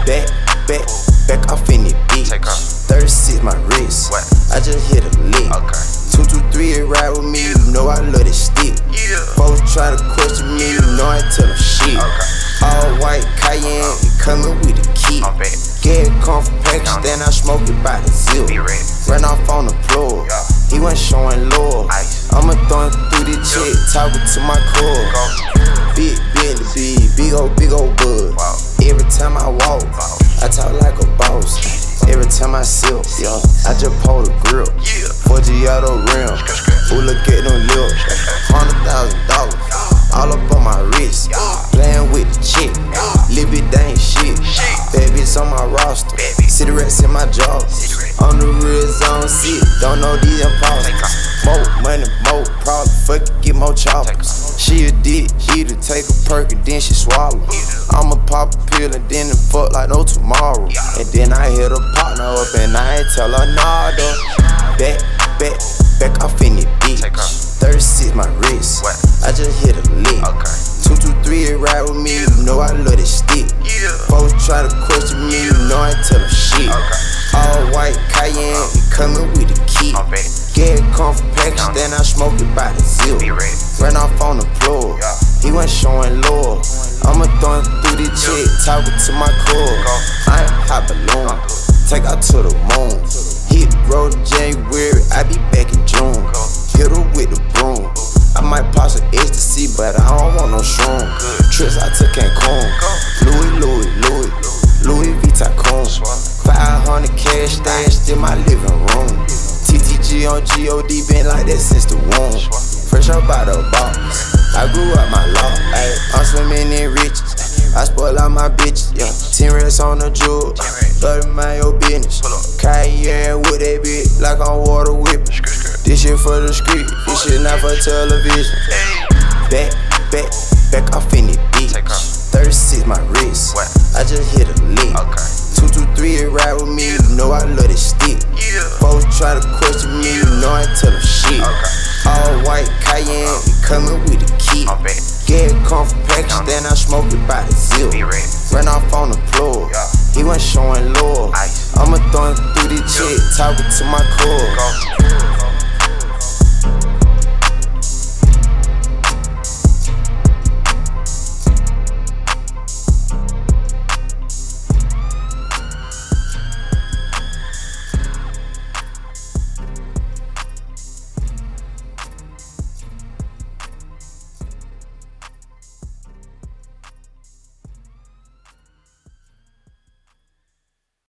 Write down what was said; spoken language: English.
Back off in it, bitch. 36 my wrist. What? I just hit a lick. Okay. 223 ride with me, you know I love this stick. Folks try to question me, you know I tell them shit. All white Cayenne, it coming with a key. Get come from Pakistan, I smoke it by the zip. Run off on the floor, he wasn't showing love. I'ma throw him through the chick, talking to my core. Big Billy, big old bud. Every time I walk, I talk like a boss. Every time I sip, I just pull the grip. 4G auto rim, who look at them lips? $100,000, all up on my wrist. Playing with the chick, little bit they ain't shit. Bad bitch on my roster, cigarettes in my jaw. On the real zone, sit, don't know these imposters. More money, more problems, fuck it, get more choppers. She a dick eater, take a perk and then she swallow. I'ma pop a pill and then fuck like no tomorrow. And then I hit a partner up and I ain't tell her nah though. Back off in it, bitch. 36 my wrist, I just hit a lick. 223 ride with me, you know I love this stick. Folks try to question me, you know I tell them shit. All white Cayenne, it coming with a key. Get come from Pakistan, I smoke it by the zip. Run off on the floor, he wasn't showing love. I'ma throw him through the chick, talking to my core. I ain't hot balloon, take out to the moon. Hit road in January, I be back in June. Hit her with the broom, I might pass some ecstasy, but I don't want no shroom. Trips I took Cancun, Louis V Tycoon. 500 cash stashed in my living room. TTG on GOD, been like that since the womb. Fresh up out the box, I grew up my law. I'm swimming in riches, I spoil all my bitches. 10 racks on the jewel, 30 mind your business. Cayenne with that bitch, like I'm water whipping. This shit for the street, this shit not for television. Back off in it, bitch. 36 my wrist, I just hit a lick. 223 ride with me, you know I love this stick. Folks try to question me, you know I tell them shit. All white Cayenne, it coming with a key. Get come from Pakistan, I smoke it by the zip. Run off on the floor, he wasn't showing love. I'ma throw him through the chick, talking to my core.